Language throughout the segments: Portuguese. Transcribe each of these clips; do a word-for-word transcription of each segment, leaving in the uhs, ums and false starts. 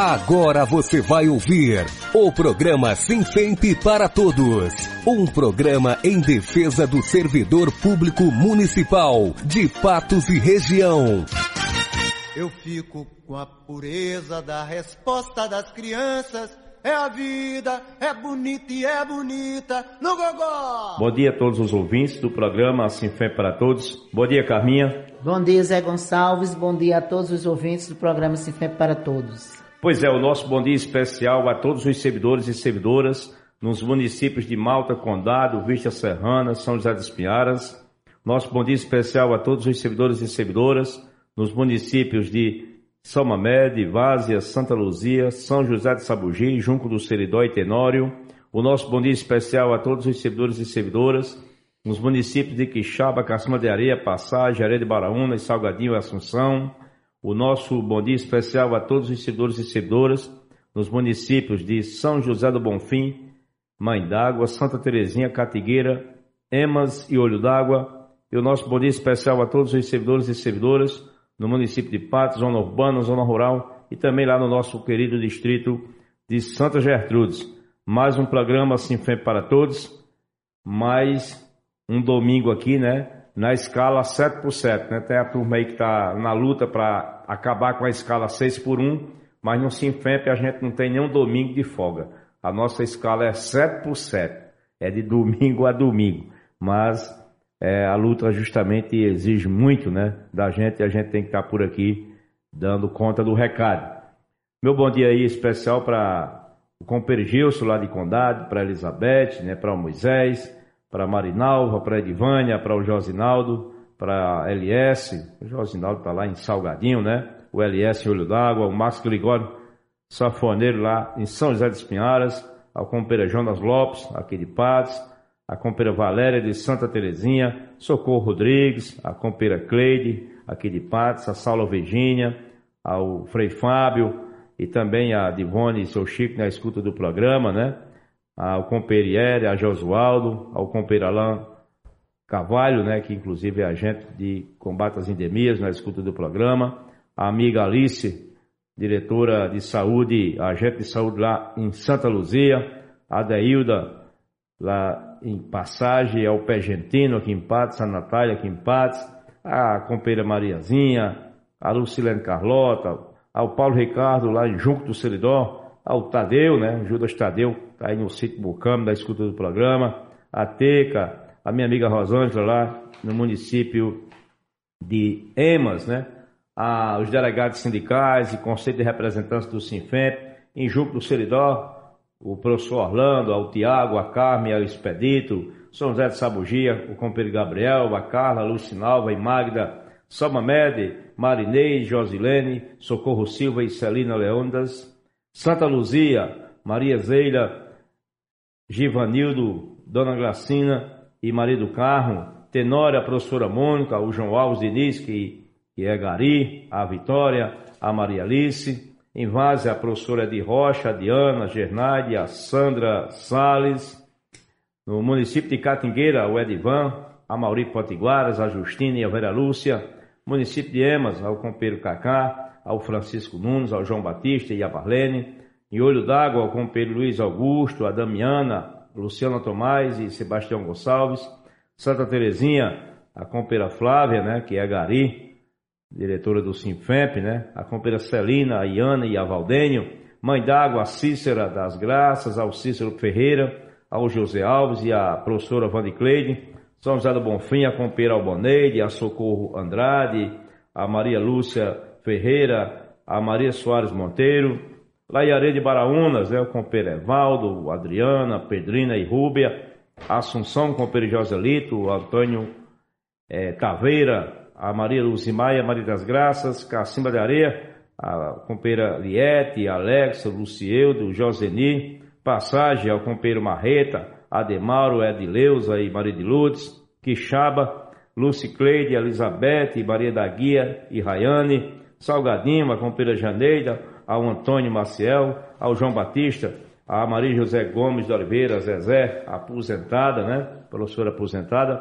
Agora você vai ouvir o programa Sinfemp para Todos. Um programa em defesa do servidor público municipal de Patos e região. Eu fico com a pureza da resposta das crianças. É a vida, é bonita e é bonita no gogó. Bom dia a todos os ouvintes do programa Sinfemp para Todos. Bom dia, Carminha. Bom dia, Zé Gonçalves. Bom dia a todos os ouvintes do programa Sinfemp para Todos. Pois é, o nosso bom dia especial a todos os servidores e servidoras nos municípios de Malta, Condado, Vista Serrana, São José dos Pinharas. Nosso bom dia especial a todos os servidores e servidoras nos municípios de São Mamede, Várzea, Santa Luzia, São José de Sabugi, Junco do Seridó e Tenório. O nosso bom dia especial a todos os servidores e servidoras nos municípios de Quixaba, Cacima de Areia, Passagem, Areia de Baraúna, Salgadinho e Assunção. O nosso bom dia especial a todos os servidores e servidoras nos municípios de São José do Bonfim, Mãe d'Água, Santa Terezinha, Catigueira, Emas e Olho d'Água. E o nosso bom dia especial a todos os servidores e servidoras no município de Patos, zona urbana, zona rural e também lá no nosso querido distrito de Santa Gertrudes. Mais um programa Sinfemp para Todos, mais um domingo aqui, né? Na escala sete por sete, né? Tem a turma aí que está na luta para acabar com a escala seis por um, mas no Sinfemp a gente não tem nenhum domingo de folga. A nossa escala é sete por sete, é de domingo a domingo, mas é, a luta justamente exige muito, né, da gente, e a gente tem que estar por aqui dando conta do recado. Meu bom dia aí especial para o companheiro Gilson lá de Condado, para Elizabeth, né, para o Moisés, para a Marinalva, para a Edivânia, para o Josinaldo, para a L S, o Josinaldo está lá em Salgadinho, né? O L S em Olho d'Água, o Márcio Gregório, safoneiro lá em São José dos Pinharas, a companheira Jonas Lopes, aqui de Patos, a companheira Valéria de Santa Terezinha, Socorro Rodrigues, a companheira Cleide, aqui de Patos, a Saula Virgínia, ao Frei Fábio e também a Divone e seu Chico na escuta do programa, né? Ao companheiro Iere, a Josualdo, ao companheiro Alain Carvalho, né, que inclusive é agente de combate às endemias na escuta do programa, a amiga Alice, diretora de saúde, agente de saúde lá em Santa Luzia, a Deilda lá em Passagem, ao Pé Gentino aqui em Patos, a Natália aqui em Patos, a companheira Mariazinha, a Lucilene Carlota, ao Paulo Ricardo lá em Junco do Seridó, ao Tadeu, né, Judas Tadeu, tá aí no sítio Bucamo, da escuta do programa, a Teca, a minha amiga Rosângela lá no município de Emas, né, a, os delegados sindicais e conselho de representantes do Sinfemp, em Junco do Seridó, o professor Orlando, ao Tiago, a Carmen, ao Expedito, São José de Sabugia, o companheiro Gabriel, a Carla, a Lucinalva e Magda, São Mamede, Marinei, Josilene, Socorro Silva e Celina Leondas, Santa Luzia, Maria Zeila, Givanildo, Dona Glacina e Maria do Carmo, Tenória, a professora Mônica, o João Alves Diniz, que, que é Gari, a Vitória, a Maria Alice, em Várzea, a professora de Rocha, a Diana, a Gernádia, a Sandra Salles, no município de Catingueira, o Edivan, a Mauri Potiguaras, a Justina e a Vera Lúcia, município de Emas, ao companheiro Cacá, ao Francisco Nunes, ao João Batista e a Marlene, em Olho d'Água, ao companheiro Luiz Augusto, a Damiana, Luciana Tomás e Sebastião Gonçalves, Santa Terezinha, a companheira Flávia, né, que é a Gari, diretora do Sinfemp, né, a companheira Celina, a Iana e a Valdênio, Mãe d'Água, a Cícera das Graças, ao Cícero Ferreira, ao José Alves e a professora Vandicleide, São José do Bonfim, a companheira Alboneide, a Socorro Andrade, a Maria Lúcia Ferreira, a Maria Soares Monteiro, lá em Areia de Baraúnas, né, o companheiro Evaldo, Adriana, Pedrina e Rúbia, a Assunção, o companheiro Joselito, o Antônio é, Taveira, a Maria Luzimaia, a Maria das Graças, Cacimba de Areia, a companheira Liete, Alexa, Lucieudo, Joseni, Passagem ao companheiro Marreta, Ademauro, Edileuza e Maria de Lourdes, Quixaba, Lucicleide, Elizabeth, Maria da Guia e Rayane, Salgadinho, a companheira Janeida, ao Antônio Maciel, ao João Batista, a Maria José Gomes de Oliveira, Zezé, aposentada, né? Professora aposentada.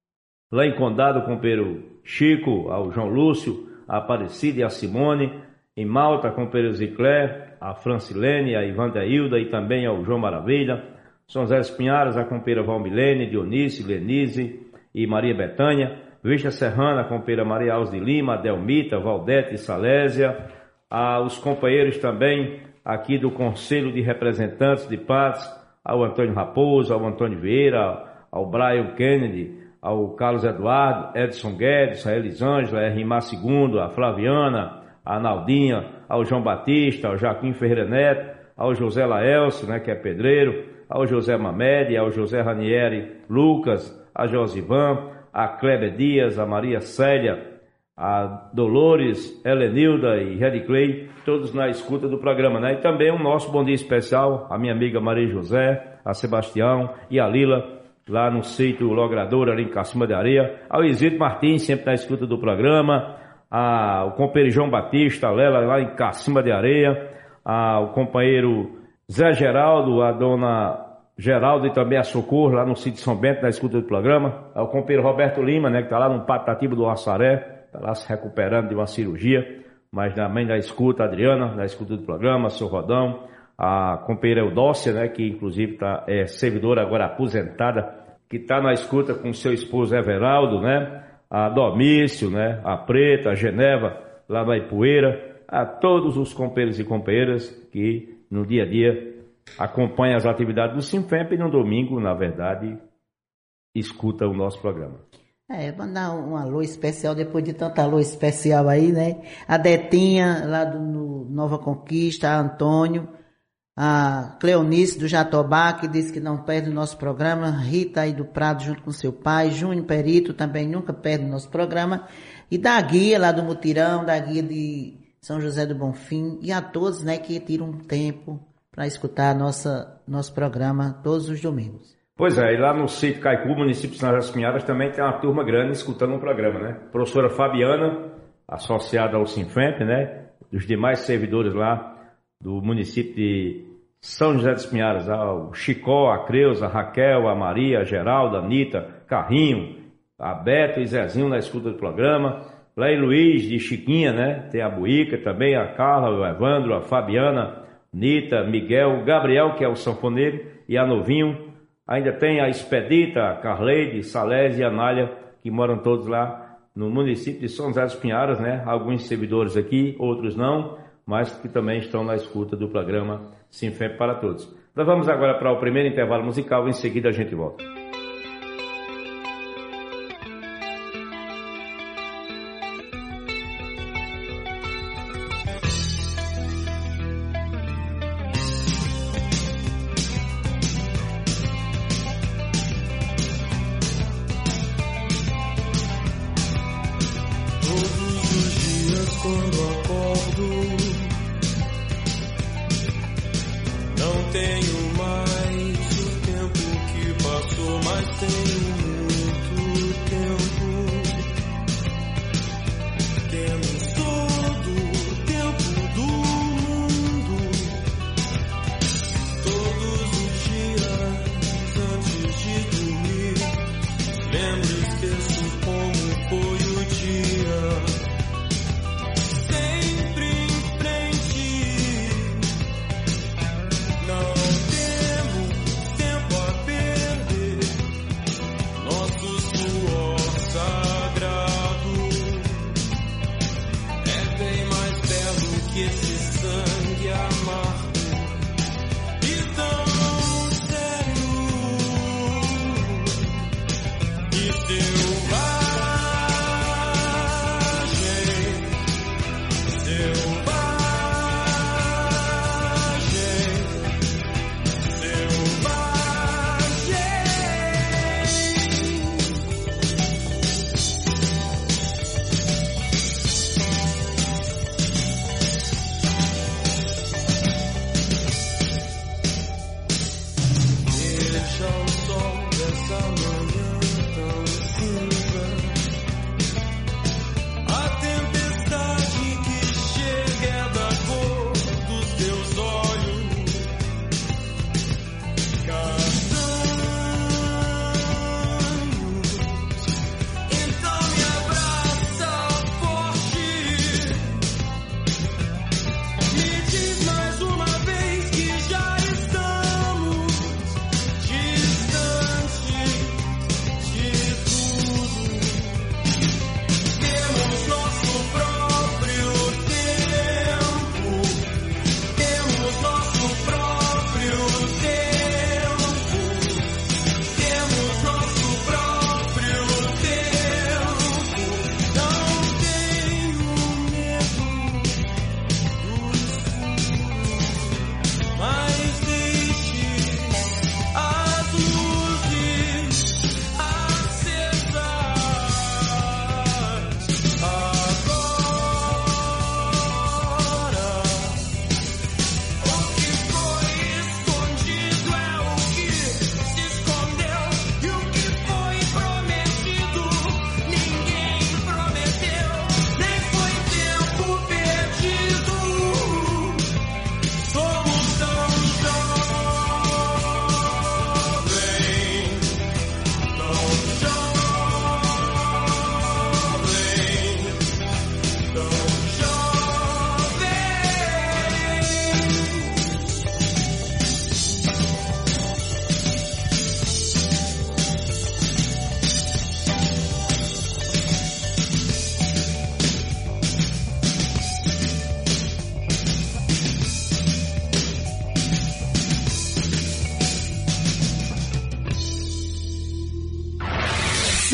Lá em Condado, o companheiro Chico, ao João Lúcio, a Aparecida e a Simone. Em Malta, a companheira Ziclé, a Francilene, a Ivandeilda e também ao João Maravilha. São José dos Pinharas, a companheira Valmilene, Dionísio, Lenise e Maria Betânia. Vista Serrana, a companheira Maria Alves de Lima, Delmita, Valdete e Salésia. Ah, os companheiros também aqui do Conselho de Representantes de Patos, ao Antônio Raposo, ao Antônio Vieira, ao Brian Kennedy, ao Carlos Eduardo, Edson Guedes, a Elisângela, a Rimar Segundo, a Flaviana, a Naldinha, ao João Batista, ao Jaquim Ferreira Neto, ao José Laelcio, né, que é pedreiro, ao José Mamede, ao José Ranieri Lucas, a Josivan, a Kleber Dias, a Maria Célia, a Dolores, Helenilda e Rediclei, todos na escuta do programa, né? E também o nosso bom dia especial, a minha amiga Maria José, a Sebastião e a Lila, lá no sítio Logrador, ali em Cacima de Areia, ao Isidro Martins, sempre na escuta do programa, a, o companheiro João Batista, a Lela, lá em Cacima de Areia, a, o companheiro Zé Geraldo, a dona Geraldo e também a Socorro, lá no sítio São Bento, na escuta do programa, ao companheiro Roberto Lima, né, que está lá no Patatiba do Assaré, está lá se recuperando de uma cirurgia, mas também da escuta, a Adriana, da escuta do programa, seu Rodão, a companheira Eudócia, né, que inclusive tá, é servidora agora aposentada, que está na escuta com seu esposo Everaldo, né, a Domício, né, a Preta, a Geneva, lá na Ipueira, a todos os companheiros e companheiras que no dia a dia acompanham as atividades do Sinfemp e no domingo, na verdade, escutam o nosso programa. É, mandar um alô especial, depois de tanto alô especial aí, né? A Detinha, lá do no Nova Conquista, a Antônio, a Cleonice do Jatobá, que disse que não perde o nosso programa, Rita aí do Prado junto com seu pai, Júnior Perito também nunca perde o nosso programa, e da Guia lá do Mutirão, da Guia de São José do Bonfim, e a todos, né, que tiram um tempo para escutar nossa, nosso programa todos os domingos. Pois é, e lá no sítio Caicu, município de São José dos Pinharas, também tem uma turma grande escutando um programa, né? Professora Fabiana, associada ao Sinfemp, né? Dos demais servidores lá do município de São José dos Pinharas, o Chicó, a Creuza, a Raquel, a Maria, a Geralda, a Anitta, Carrinho, a Beto e Zezinho na escuta do programa. Lá em Luiz, de Chiquinha, né? Tem a Buíca também, a Carla, o Evandro, a Fabiana, Nita, Miguel, o Gabriel, que é o sanfoneiro, e a Novinho. Ainda tem a Expedita, a Carleide, Salésia e a Nália, que moram todos lá no município de São José dos Pinharas, né? Alguns servidores aqui, outros não, mas que também estão na escuta do programa Sinfemp para Todos. Nós vamos agora para o primeiro intervalo musical, em seguida a gente volta.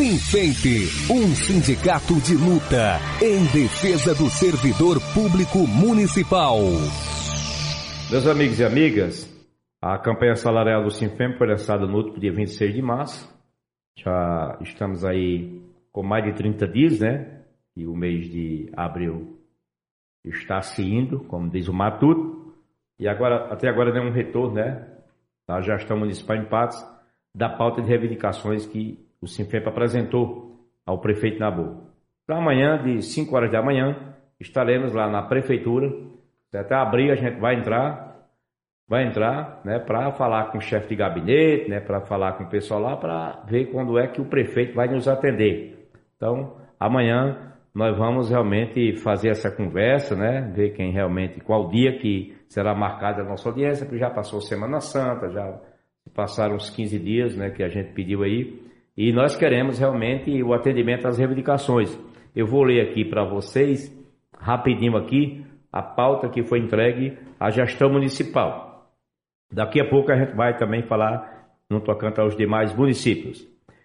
Sinfemp, um sindicato de luta em defesa do servidor público municipal. Meus amigos e amigas, a campanha salarial do Sinfemp foi lançada no último dia vinte e seis de março. Já estamos aí com mais de trinta dias, né? E o mês de abril está se indo, como diz o Matuto. E agora, até agora deu um retorno, né? Da gestão municipal em Patos, da pauta de reivindicações que o Sinfemp apresentou ao prefeito Nabu. Para amanhã, de cinco horas da manhã, estaremos lá na prefeitura. Até abrir a gente vai entrar, vai entrar, né, para falar com o chefe de gabinete, né, para falar com o pessoal lá, para ver quando é que o prefeito vai nos atender. Então, amanhã nós vamos realmente fazer essa conversa, né, ver quem realmente, qual dia que será marcada a nossa audiência, porque já passou Semana Santa, já passaram uns quinze dias, né, que a gente pediu aí, e nós queremos realmente o atendimento às reivindicações. Eu vou ler aqui para vocês, rapidinho aqui, a pauta que foi entregue à gestão municipal. Daqui a pouco a gente vai também falar no tocante aos demais municípios.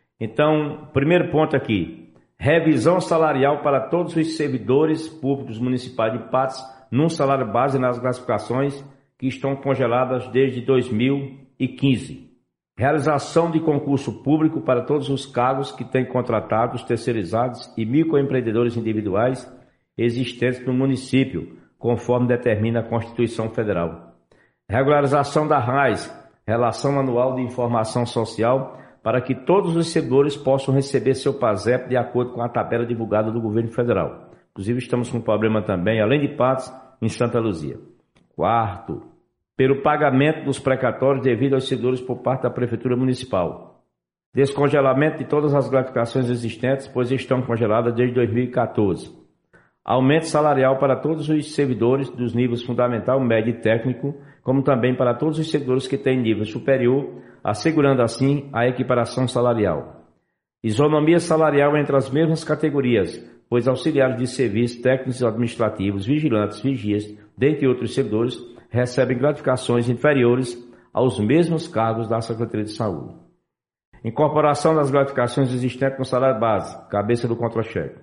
Então, primeiro ponto aqui, revisão salarial para todos os servidores públicos municipais de Patos, num salário base nas classificações que estão congeladas desde dois mil e quinze. Realização de concurso público para todos os cargos que têm contratados, terceirizados e microempreendedores individuais existentes no município, conforme determina a Constituição Federal. Regularização da R A S, Relação Anual de Informação Social, para que todos os servidores possam receber seu PASEP de acordo com a tabela divulgada do governo federal. Inclusive estamos com um problema também, além de Patos, em Santa Luzia. Quarto, pelo pagamento dos precatórios devido aos servidores por parte da Prefeitura Municipal. Descongelamento de todas as gratificações existentes, pois estão congeladas desde dois mil e quatorze. Aumento salarial para todos os servidores dos níveis fundamental, médio e técnico, como também para todos os servidores que têm nível superior, assegurando assim a equiparação salarial. Isonomia salarial entre as mesmas categorias, pois auxiliares de serviço, técnicos administrativos, vigilantes, vigias, dentre outros servidores, recebem gratificações inferiores aos mesmos cargos da Secretaria de Saúde. Incorporação das gratificações existentes no salário base, cabeça do contra-cheque.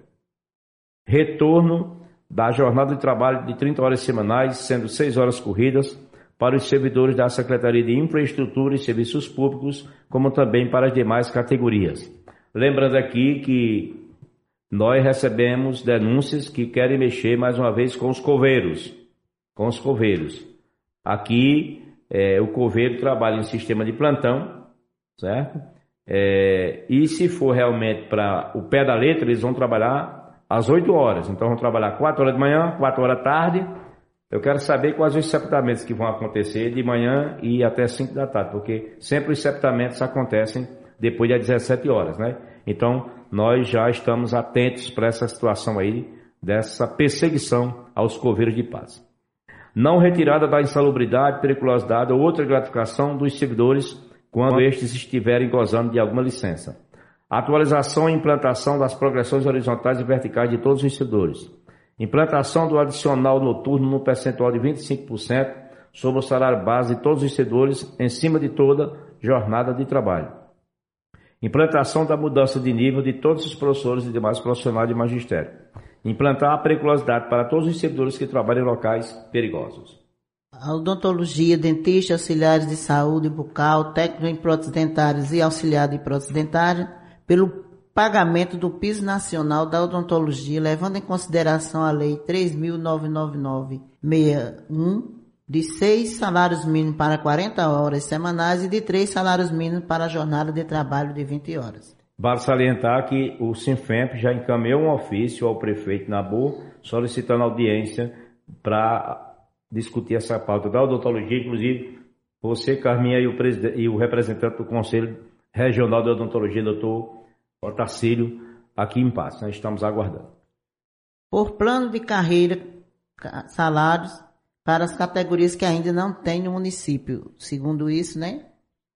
Retorno da jornada de trabalho de trinta horas semanais, sendo seis horas corridas, para os servidores da Secretaria de Infraestrutura e Serviços Públicos, como também para as demais categorias. Lembrando aqui que nós recebemos denúncias que querem mexer mais uma vez com os coveiros, com os coveiros. Aqui, é, o coveiro trabalha em sistema de plantão, certo? É, e se for realmente para o pé da letra, eles vão trabalhar às oito horas. Então, vão trabalhar quatro horas de manhã, quatro horas da tarde. Eu quero saber quais os sepultamentos que vão acontecer de manhã e até cinco da tarde, porque sempre os sepultamentos acontecem depois das dezessete horas, né? Então, nós já estamos atentos para essa situação aí, dessa perseguição aos coveiros de paz. Não retirada da insalubridade, periculosidade ou outra gratificação dos servidores quando estes estiverem gozando de alguma licença. Atualização e implantação das progressões horizontais e verticais de todos os servidores. Implantação do adicional noturno no percentual de vinte e cinco por cento sobre o salário base de todos os servidores em cima de toda jornada de trabalho. Implantação da mudança de nível de todos os professores e demais profissionais de magistério. Implantar a periculosidade para todos os servidores que trabalham em locais perigosos. A odontologia, dentista, auxiliares de saúde bucal, técnico em próteses dentárias e auxiliar de próteses dentárias, pelo pagamento do piso nacional da odontologia, levando em consideração a Lei três mil novecentos e noventa e nove sessenta e um, de seis salários mínimos para quarenta horas semanais e de três salários mínimos para a jornada de trabalho de vinte horas. Vale salientar que o Sinfemp já encaminhou um ofício ao prefeito Nabu, solicitando audiência para discutir essa pauta da odontologia. Inclusive, você, Carminha, e o, e o representante do Conselho Regional de Odontologia, doutor Otacílio, aqui em Patos. Nós estamos aguardando. Por plano de carreira, salários para as categorias que ainda não tem no município. Segundo isso, né?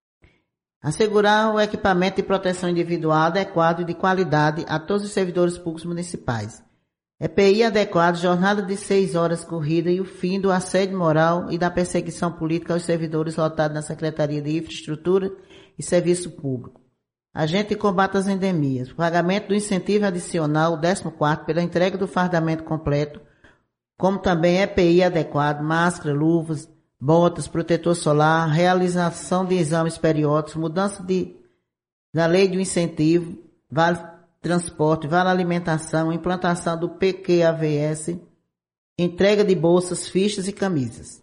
Assegurar o equipamento de proteção individual adequado e de qualidade a todos os servidores públicos municipais. E P I adequado, jornada de seis horas corrida e o fim do assédio moral e da perseguição política aos servidores lotados na Secretaria de Infraestrutura e Serviço Público. agente de combate às endemias, pagamento do incentivo adicional, décimo quarto, pela entrega do fardamento completo, como também E P I adequado, máscara, luvas, botas, protetor solar, realização de exames periódicos, mudança de, da lei do incentivo, vale transporte, vale alimentação, implantação do P Q A V S, entrega de bolsas, fichas e camisas.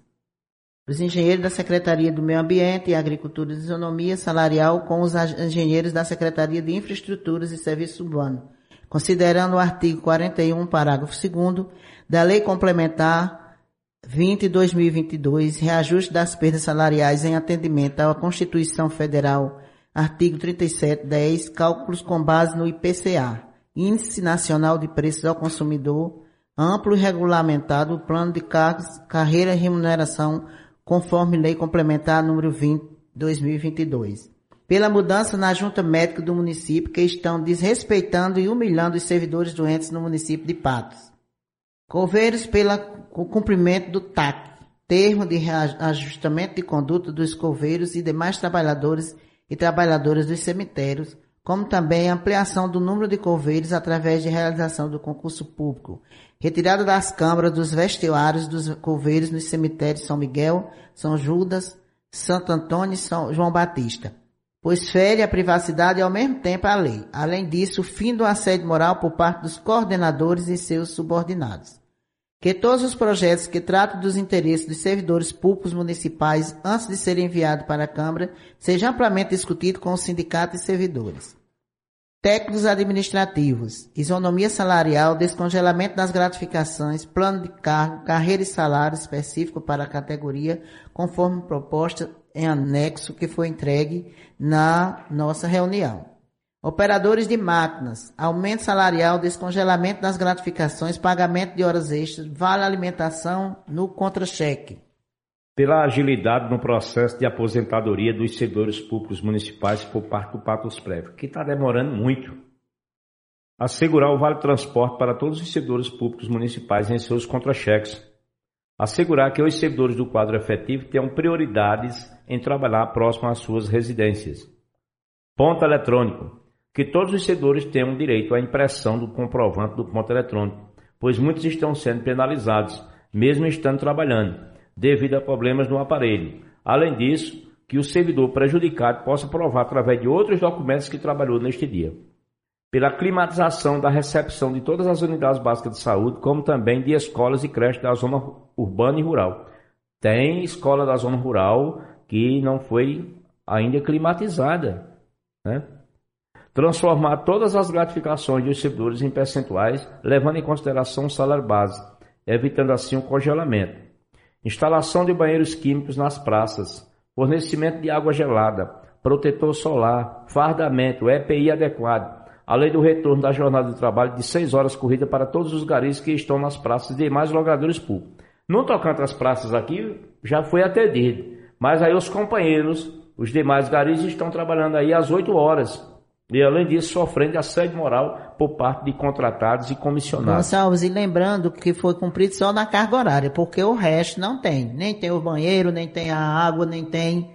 Os engenheiros da Secretaria do Meio Ambiente e Agricultura e Isonomia Salarial com os engenheiros da Secretaria de Infraestruturas e Serviços Urbanos, considerando o artigo quarenta e um, parágrafo segundo, da Lei Complementar vinte de dois mil e vinte e dois, reajuste das perdas salariais em atendimento à Constituição Federal, artigo trinta e sete, dez, cálculos com base no I P C A, Índice Nacional de Preços ao Consumidor, amplo e regulamentado, plano de cargos, carreira e remuneração, conforme Lei Complementar número vinte de dois mil e vinte e dois. Pela mudança na junta médica do município, que estão desrespeitando e humilhando os servidores doentes no município de Patos. Coveiros pelo cumprimento do T A C, termo de ajustamento de conduta dos coveiros e demais trabalhadores e trabalhadoras dos cemitérios, como também ampliação do número de coveiros através de realização do concurso público, retirada das câmaras dos vestuários dos coveiros nos cemitérios São Miguel, São Judas, Santo Antônio e São João Batista, pois fere a privacidade e ao mesmo tempo a lei. Além disso, o fim do assédio moral por parte dos coordenadores e seus subordinados. Que todos os projetos que tratam dos interesses dos servidores públicos municipais antes de serem enviados para a Câmara sejam amplamente discutidos com os sindicatos e servidores. Técnicos administrativos, isonomia salarial, descongelamento das gratificações, plano de cargo, carreira e salário específico para a categoria, conforme proposta em anexo que foi entregue na nossa reunião. Operadores de máquinas, aumento salarial, descongelamento das gratificações, pagamento de horas extras, vale alimentação no contra-cheque. Pela agilidade no processo de aposentadoria dos servidores públicos municipais por parte do Patos Prévio, que está demorando muito. Assegurar o vale transporte para todos os servidores públicos municipais em seus contra-cheques. Assegurar que os servidores do quadro efetivo tenham prioridades em trabalhar próximo às suas residências. Ponto eletrônico. Que todos os servidores tenham direito à impressão do comprovante do ponto eletrônico, pois muitos estão sendo penalizados, mesmo estando trabalhando, devido a problemas no aparelho. Além disso, que o servidor prejudicado possa provar através de outros documentos que trabalhou neste dia. Pela climatização da recepção de todas as unidades básicas de saúde, como também de escolas e creches da zona urbana e rural. Tem escola da zona rural que não foi ainda climatizada, né? Transformar todas as gratificações dos servidores em percentuais, levando em consideração o salário base, evitando assim o congelamento. Instalação de banheiros químicos nas praças, fornecimento de água gelada, protetor solar, fardamento, E P I adequado, além do retorno da jornada de trabalho de seis horas corrida para todos os garis que estão nas praças e demais logradores públicos. No tocante às praças aqui, já foi atendido, mas aí os companheiros, os demais garis estão trabalhando aí às oito horas. E, além disso, sofrendo assédio moral por parte de contratados e comissionados. Gonçalves, e lembrando que foi cumprido só na carga horária, porque o resto não tem. Nem tem o banheiro, nem tem a água, nem tem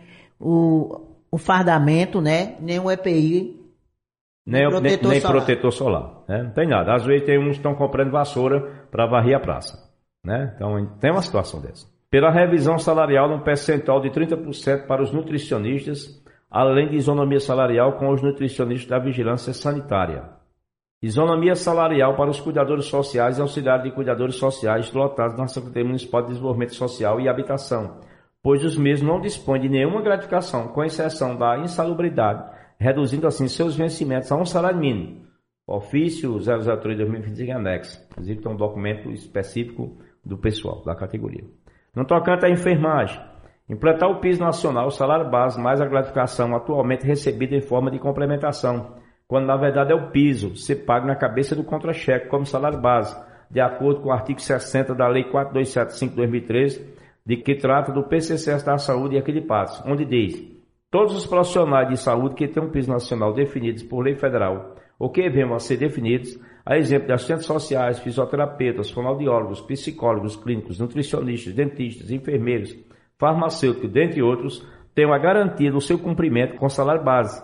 o, o fardamento, né? Nem o E P I. Nem, nem, protetor, nem solar. protetor solar. Né? Não tem nada. Às vezes tem uns que estão comprando vassoura para varrer a praça. Né? Então, tem uma situação dessa. Pela revisão salarial num percentual de trinta por cento para os nutricionistas, além de isonomia salarial com os nutricionistas da vigilância sanitária. Isonomia salarial para os cuidadores sociais e auxiliares de cuidadores sociais lotados na Secretaria Municipal de Desenvolvimento Social e Habitação, pois os mesmos não dispõem de nenhuma gratificação, com exceção da insalubridade, reduzindo assim seus vencimentos a um salário mínimo. Ofício zero zero três barra dois mil e vinte e cinco anexo. Inclusive tem um documento específico do pessoal, da categoria. No tocante à enfermagem, implantar o piso nacional, o salário base mais a gratificação atualmente recebida em forma de complementação, quando na verdade é o piso, ser pago na cabeça do contra-cheque como salário base, de acordo com o artigo sessenta da Lei quatrocentos e setenta e cinco de dois mil e treze, de que trata do P C C S da Saúde e aqui de Patos, onde diz: todos os profissionais de saúde que têm um piso nacional definidos por lei federal ou que venham a ser definidos, a exemplo de assistentes sociais, fisioterapeutas, fonoaudiólogos, psicólogos clínicos, nutricionistas, dentistas, enfermeiros, farmacêuticos, dentre outros, tenham a garantia do seu cumprimento com salário base,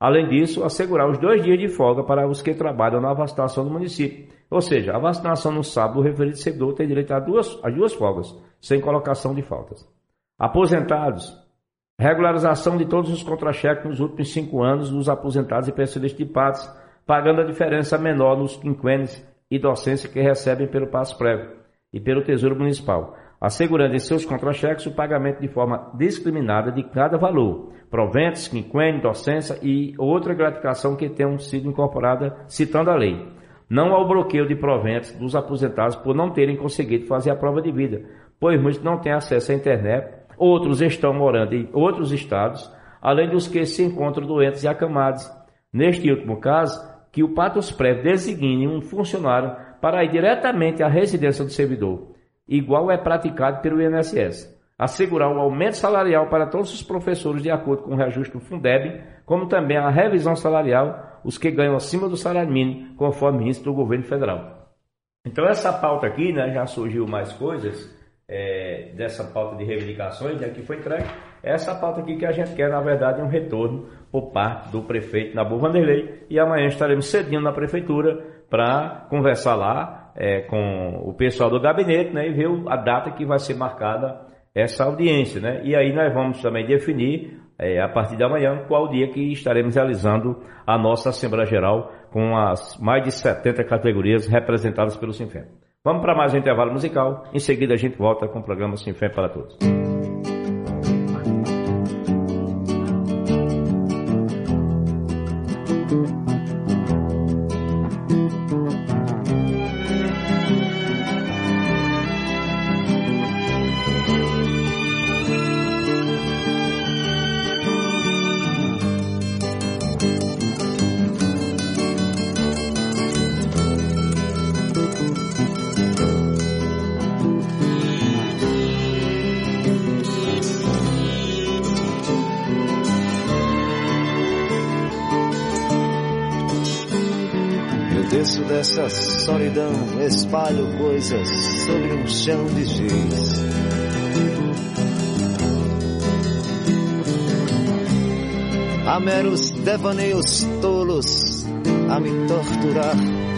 Além disso, assegurar os dois dias de folga para os que trabalham na vacinação do município. Ou seja, a vacinação no sábado, o referido servidor tem direito a duas, a duas folgas, sem colocação de faltas. Aposentados. Regularização de todos os contra-cheques nos últimos cinco anos dos aposentados e pensionistas de Patos, pagando a diferença menor nos quinquênios e docência que recebem pelo Passo Prévio e pelo Tesouro Municipal, assegurando em seus contra-cheques o pagamento de forma discriminada de cada valor, proventos, quinquênio, docência e outra gratificação que tenham sido incorporada citando a lei. Não ao bloqueio de proventos dos aposentados por não terem conseguido fazer a prova de vida, pois muitos não têm acesso à internet, outros estão morando em outros estados, além dos que se encontram doentes e acamados. Neste último caso, que o Patos Prévio designe um funcionário para ir diretamente à residência do servidor, igual é praticado pelo I N S S. Assegurar o aumento salarial para todos os professores de acordo com o reajuste do Fundeb, como também a revisão salarial, os que ganham acima do salário mínimo, conforme índice do governo federal. Então essa pauta aqui, né, já surgiu mais coisas, é, dessa pauta de reivindicações, né, que foi entregue. Essa pauta aqui que a gente quer, na verdade, é um retorno por parte do prefeito Nabu Vanderlei, e amanhã estaremos cedinho na prefeitura para conversar lá é, com o pessoal do gabinete, né, e ver a data que vai ser marcada essa audiência, né? E aí nós vamos também definir, é, a partir de amanhã, qual dia que estaremos realizando a nossa Assembleia Geral com as mais de setenta categorias representadas pelo Sinfem. Vamos para mais um intervalo musical, em seguida a gente volta com o programa Sinfem para Todos. Dessa solidão espalho coisas sobre um chão de giz. Há meros devaneios tolos a me torturar.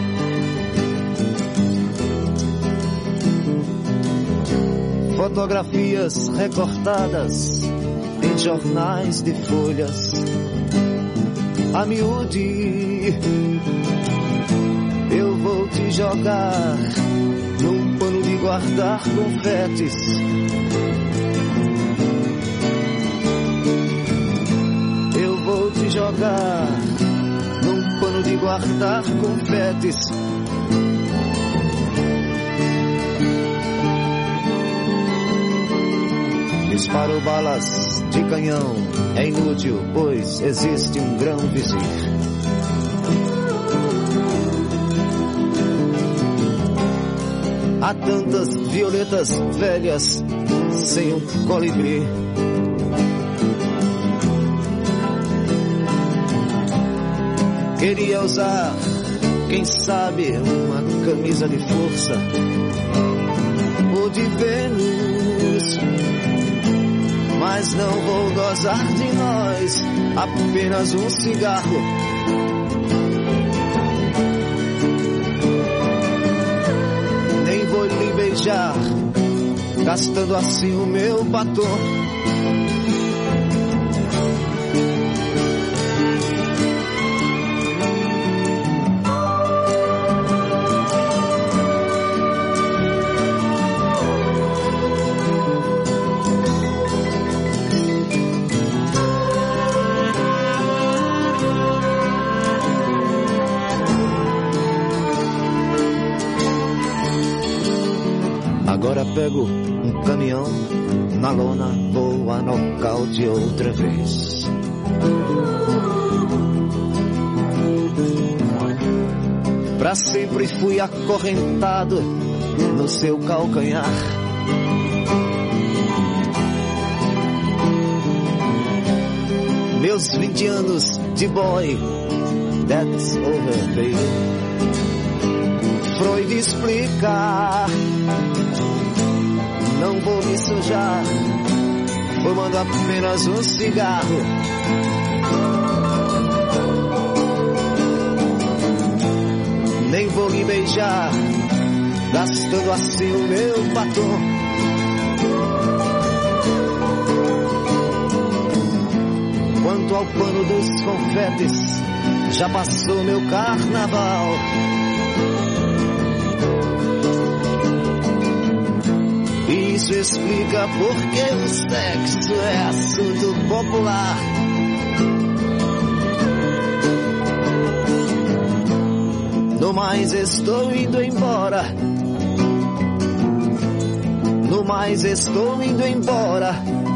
Fotografias recortadas em jornais de folhas a miúde. Eu vou te jogar num pano de guardar confetes. Eu vou te jogar num pano de guardar confetes. Disparo balas de canhão, é inútil, pois existe um grão vizir. Há tantas violetas velhas sem um colibri. Queria usar, quem sabe, uma camisa de força ou de Vênus, mas não vou gozar de nós, apenas um cigarro. Beijar, gastando assim o meu batom. Agora pego um caminhão na lona, vou a nocaute outra vez. Pra sempre fui acorrentado no seu calcanhar. Meus vinte anos de boy, that's over, baby. Freud explicar. Não vou me sujar, fumando apenas um cigarro. nem vou lhe beijar, gastando assim o meu batom. Quanto ao pano dos confetes, já passou meu carnaval. Isso explica porque o sexo é assunto popular. No mais estou indo embora. No mais estou indo embora.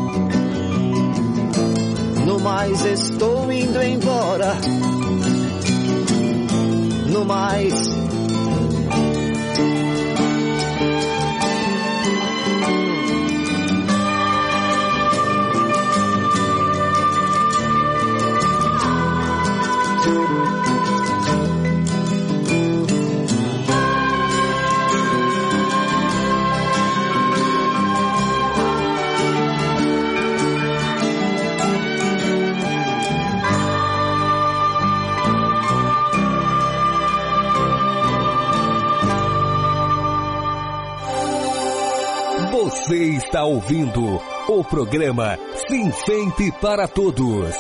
No mais estou indo embora. No mais. Você está ouvindo o programa Sinfente para Todos.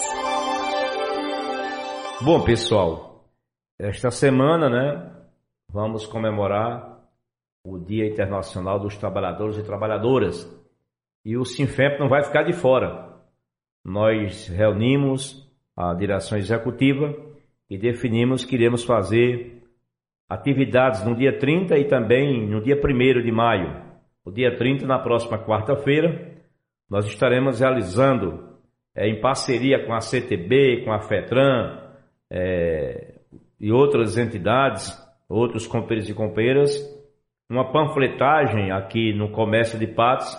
Bom, pessoal, esta semana, né, vamos comemorar o Dia Internacional dos Trabalhadores e Trabalhadoras. E o Sinfemp não vai ficar de fora. Nós reunimos a direção executiva e definimos que iremos fazer atividades no dia trinta e também no dia primeiro de maio. O dia trinta, na próxima quarta-feira, nós estaremos realizando, é, em parceria com a C T B, com a FETRAN é, e outras entidades, outros companheiros e companheiras, uma panfletagem aqui no comércio de Patos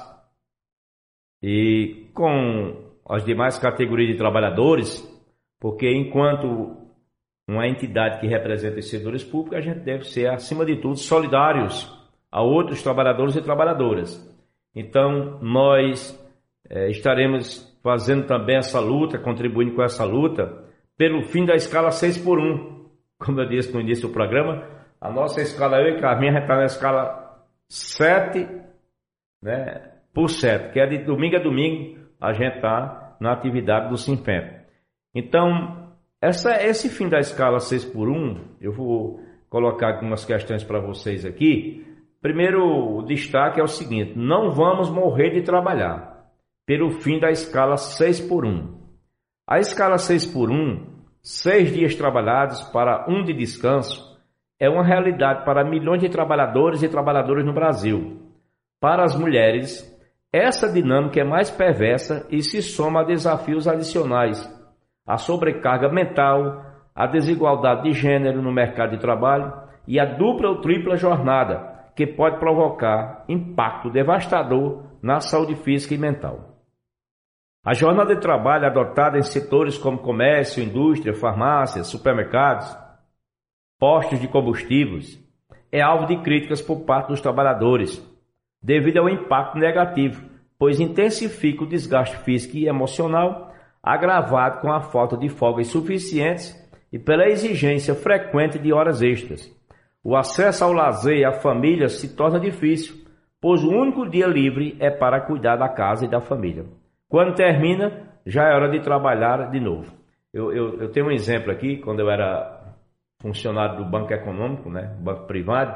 e com as demais categorias de trabalhadores, porque enquanto uma entidade que representa os servidores públicos, a gente deve ser, acima de tudo, solidários a outros trabalhadores e trabalhadoras. Então, nós é, estaremos fazendo também essa luta, contribuindo com essa luta, pelo fim da escala seis por um. Como eu disse no início do programa, a nossa escala, eu e Carminha, a gente está na escala sete, né, por sete, que é de domingo a domingo, a gente está na atividade do Sinfemp. Então, essa, esse fim da escala seis por um, eu vou colocar algumas questões para vocês aqui. Primeiro, o destaque é o seguinte: não vamos morrer de trabalhar pelo fim da escala seis por um. A escala seis por um, seis dias trabalhados para um de descanso, é uma realidade para milhões de trabalhadores e trabalhadoras no Brasil. Para as mulheres, essa dinâmica é mais perversa e se soma a desafios adicionais, a sobrecarga mental, a desigualdade de gênero no mercado de trabalho e a dupla ou tripla jornada, que pode provocar impacto devastador na saúde física e mental. A jornada de trabalho adotada em setores como comércio, indústria, farmácias, supermercados, postos de combustíveis, é alvo de críticas por parte dos trabalhadores, devido ao impacto negativo, pois intensifica o desgaste físico e emocional, agravado com a falta de folgas suficientes e pela exigência frequente de horas extras. O acesso ao lazer e à família se torna difícil, pois o único dia livre é para cuidar da casa e da família. Quando termina, já é hora de trabalhar de novo. Eu, eu, eu tenho um exemplo aqui, quando eu era funcionário do Banco Econômico, né, banco privado,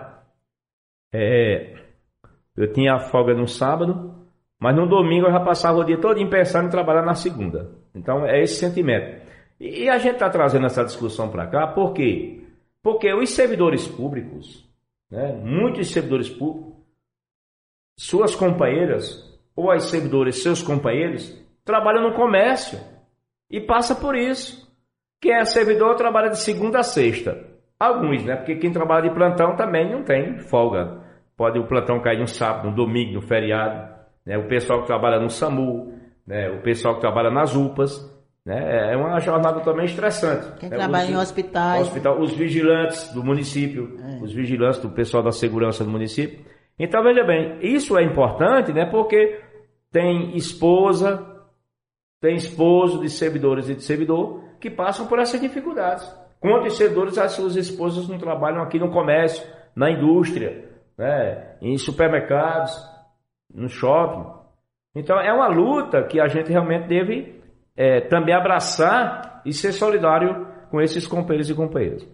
é, eu tinha a folga no sábado, mas no domingo eu já passava o dia todo pensando em trabalhar na segunda. Então é esse sentimento. E, e a gente está trazendo essa discussão para cá, por quê? Porque os servidores públicos, né, muitos servidores públicos, suas companheiras, ou as servidoras, seus companheiros, trabalham no comércio e passa por isso. Quem é servidor trabalha de segunda a sexta. Alguns, né? Porque quem trabalha de plantão também não tem folga. Pode o plantão cair no sábado, no domingo, no feriado. Né? O pessoal que trabalha no SAMU, né? O pessoal que trabalha nas U P As. Né? É uma jornada também estressante. Quem né? trabalha os, em hospitais. Hospital, os vigilantes do município, é. os vigilantes do pessoal da segurança do município. Então, veja bem, isso é importante, né? Porque tem esposa, tem esposo de servidores e de servidor que passam por essas dificuldades. Quantos servidores as suas esposas não trabalham aqui no comércio, na indústria, né, em supermercados, no shopping? Então é uma luta que a gente realmente deve é, também abraçar e ser solidário com esses companheiros e companheiras.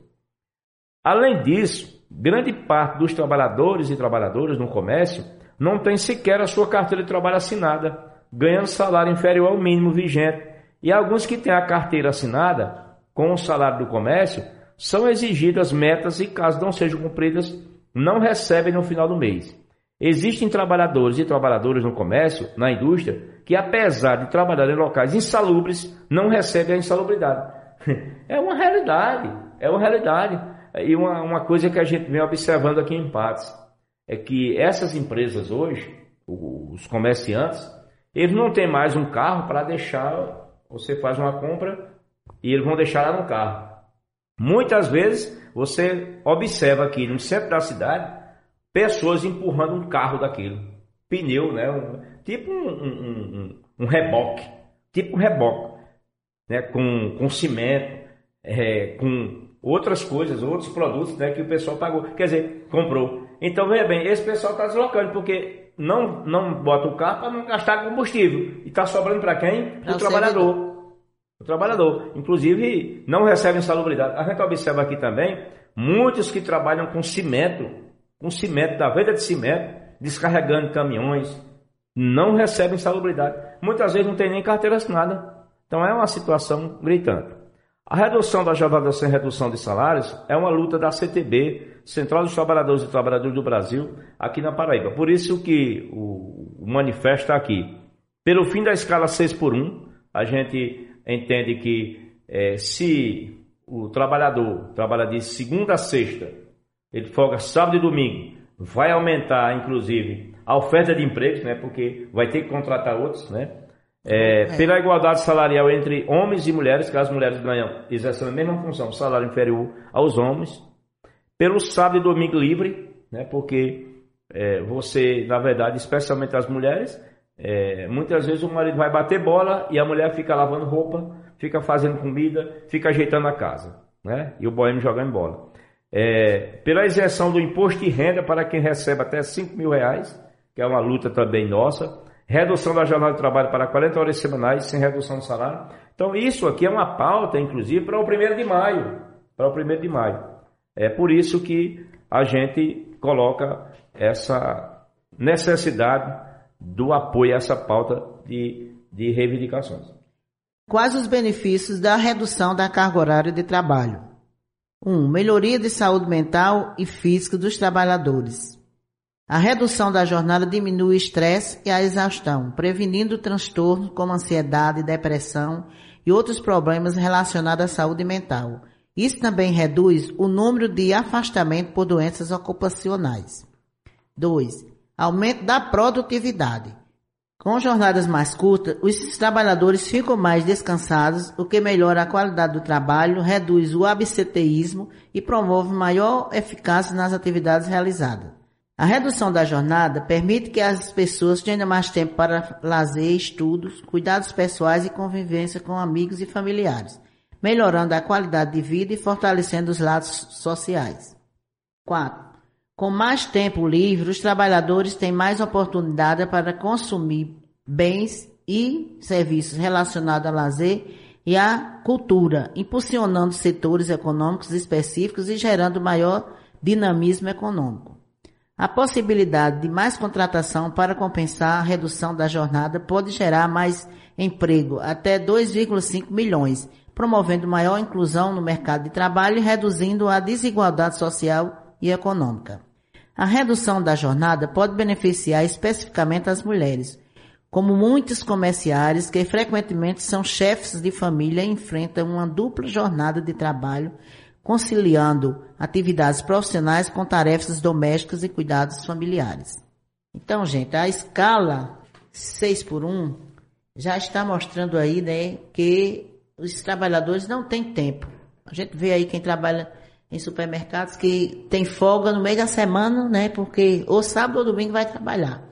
Além disso, grande parte dos trabalhadores e trabalhadoras no comércio não tem sequer a sua carteira de trabalho assinada, ganhando salário inferior ao mínimo vigente. E alguns que têm a carteira assinada com o salário do comércio são exigidas metas e, caso não sejam cumpridas, não recebem no final do mês. Existem trabalhadores e trabalhadoras no comércio, na indústria, que apesar de trabalhar em locais insalubres, não recebem a insalubridade. É uma realidade, é uma realidade. E uma, uma coisa que a gente vem observando aqui em Patos, é que essas empresas hoje, os comerciantes, eles não têm mais um carro para deixar, você faz uma compra e eles vão deixar lá no carro. Muitas vezes você observa aqui no centro da cidade, pessoas empurrando um carro daquilo, pneu, né? Um, tipo um, um, um, um reboque, tipo um reboque, né? Com, com cimento, é, com outras coisas, outros produtos, né? Que o pessoal pagou, quer dizer, comprou. Então, veja bem, esse pessoal está deslocando, porque não, não bota o carro para não gastar combustível. E está sobrando para quem? Para o trabalhador. O trabalhador. Inclusive, não recebe insalubridade. A gente observa aqui também, muitos que trabalham com cimento, com cimento, da venda de cimento, descarregando caminhões, não recebem insalubridade. Muitas vezes não tem nem carteira assinada. Então é uma situação gritante. A redução da jornada sem redução de salários é uma luta da C T B, Central dos Trabalhadores e Trabalhadoras do Brasil, aqui na Paraíba. Por isso que o, o manifesto está aqui. Pelo fim da escala seis por um, a gente entende que é, se o trabalhador trabalha de segunda a sexta, ele folga sábado e domingo, vai aumentar, inclusive, a oferta de empregos, né, porque vai ter que contratar outros, né? É, é. Pela igualdade salarial entre homens e mulheres, que as mulheres ganham, exercendo a mesma função, salário inferior aos homens. Pelo sábado e domingo livre, né, porque é, você, na verdade, especialmente as mulheres, é, muitas vezes o marido vai bater bola e a mulher fica lavando roupa, fica fazendo comida, fica ajeitando a casa, né, e o boêmio jogando bola. É, pela isenção do imposto de renda para quem recebe até cinco mil reais, que é uma luta também nossa. Redução da jornada de trabalho para quarenta horas semanais sem redução do salário. Então isso aqui é uma pauta, inclusive, para o primeiro de maio. Para o primeiro de maio. É por isso que a gente coloca essa necessidade do apoio a essa pauta de, de reivindicações. Quais os benefícios da redução da carga horária de trabalho? um. Melhoria de saúde mental e física dos trabalhadores. A redução da jornada diminui o estresse e a exaustão, prevenindo transtornos como ansiedade, depressão e outros problemas relacionados à saúde mental. Isso também reduz o número de afastamento por doenças ocupacionais. dois. Aumento da produtividade. Com jornadas mais curtas, os trabalhadores ficam mais descansados, o que melhora a qualidade do trabalho, reduz o absenteísmo e promove maior eficácia nas atividades realizadas. A redução da jornada permite que as pessoas tenham mais tempo para lazer, estudos, cuidados pessoais e convivência com amigos e familiares, melhorando a qualidade de vida e fortalecendo os laços sociais. quatro. Com mais tempo livre, os trabalhadores têm mais oportunidade para consumir bens e serviços relacionados ao lazer e à cultura, impulsionando setores econômicos específicos e gerando maior dinamismo econômico. A possibilidade de mais contratação para compensar a redução da jornada pode gerar mais emprego, até dois vírgula cinco milhões, promovendo maior inclusão no mercado de trabalho e reduzindo a desigualdade social e econômica. A redução da jornada pode beneficiar especificamente as mulheres, como muitos comerciários que frequentemente são chefes de família e enfrentam uma dupla jornada de trabalho, conciliando atividades profissionais com tarefas domésticas e cuidados familiares. Então, gente, a escala seis por um já está mostrando aí, né, que os trabalhadores não têm tempo. A gente vê aí quem trabalha em supermercados que tem folga no meio da semana, né, porque ou sábado ou domingo vai trabalhar.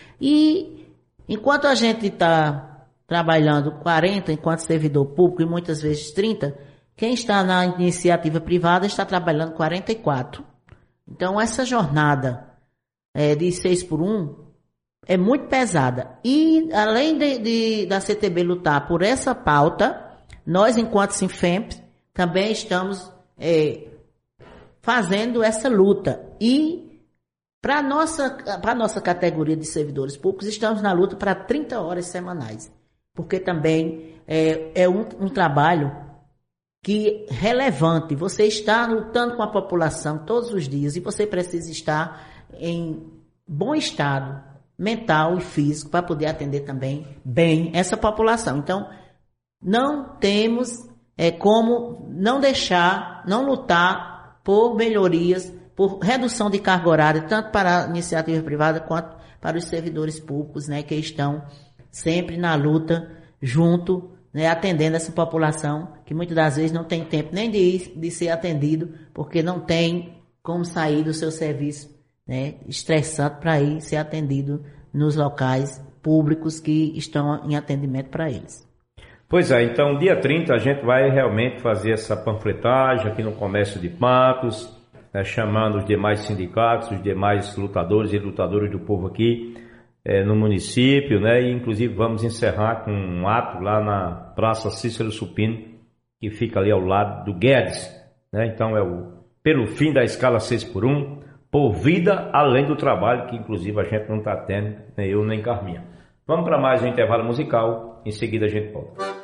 E enquanto a gente está trabalhando quarenta enquanto servidor público e muitas vezes trinta, Quem está na iniciativa privada está trabalhando quarenta e quatro. Então, essa jornada é, de seis por um é muito pesada. E, além de, de, da C T B lutar por essa pauta, nós, enquanto Sinfemp, também estamos é, fazendo essa luta. E, para a nossa, para nossa categoria de servidores públicos, estamos na luta para trinta horas semanais. Porque também é, é um, um trabalho que relevante. Você está lutando com a população todos os dias e você precisa estar em bom estado mental e físico para poder atender também bem essa população. Então, não temos é, como não deixar, não lutar por melhorias, por redução de carga horária, tanto para a iniciativa privada quanto para os servidores públicos, né, que estão sempre na luta junto, né, atendendo essa população que muitas das vezes não tem tempo nem de ir, de ser atendido, porque não tem como sair do seu serviço, né, estressante para ir ser atendido nos locais públicos que estão em atendimento para eles. Pois é, então dia trinta a gente vai realmente fazer essa panfletagem aqui no Comércio de Patos, né, chamando os demais sindicatos, os demais lutadores e lutadoras do povo aqui é, no município, né, e inclusive vamos encerrar com um ato lá na Praça Cícero Supino, que fica ali ao lado do Guedes, né, então é o pelo fim da escala seis por um, por vida além do trabalho, que inclusive a gente não está tendo, nem eu nem Carminha. Vamos para mais um intervalo musical, em seguida a gente volta.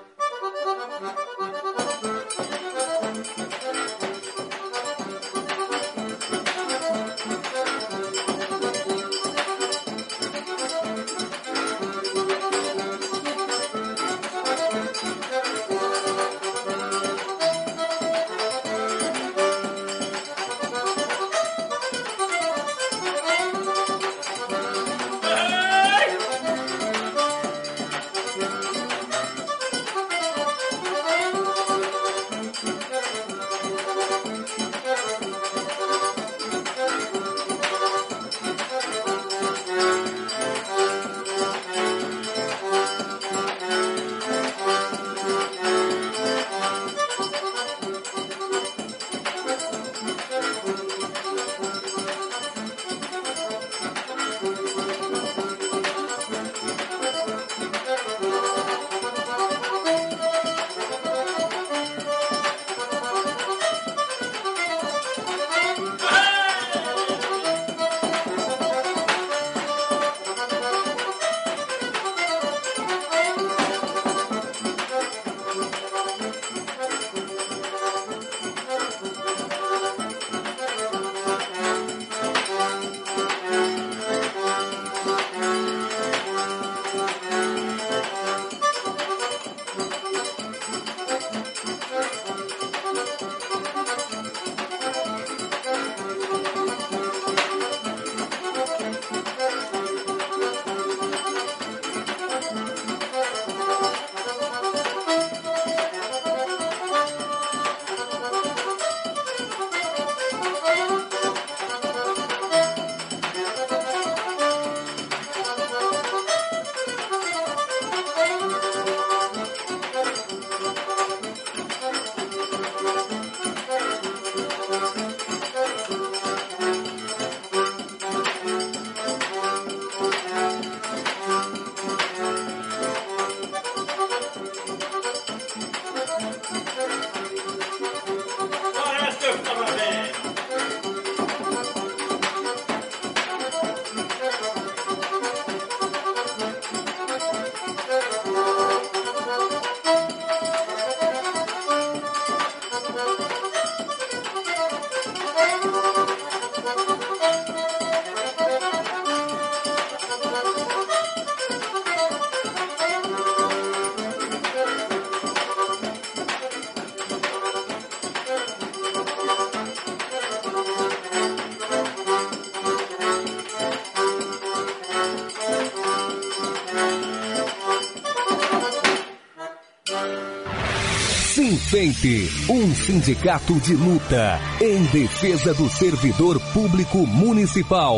Sinfemp, um sindicato de luta em defesa do servidor público municipal.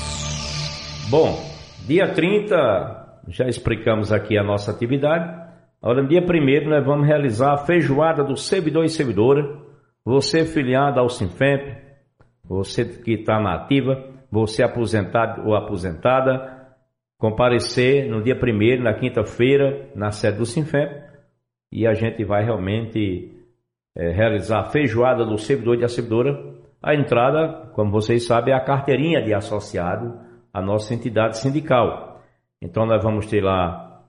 Bom, dia trinta, já explicamos aqui a nossa atividade, Olha, no dia primeiro nós vamos realizar a feijoada do servidor e servidora. Você filiado ao Sinfemp, você que está na ativa, você aposentado ou aposentada, comparecer no dia primeiro, na quinta-feira, na sede do Sinfemp, e a gente vai realmente é, realizar a feijoada do servidor e da servidora. A entrada, como vocês sabem, é a carteirinha de associado à nossa entidade sindical. Então nós vamos ter lá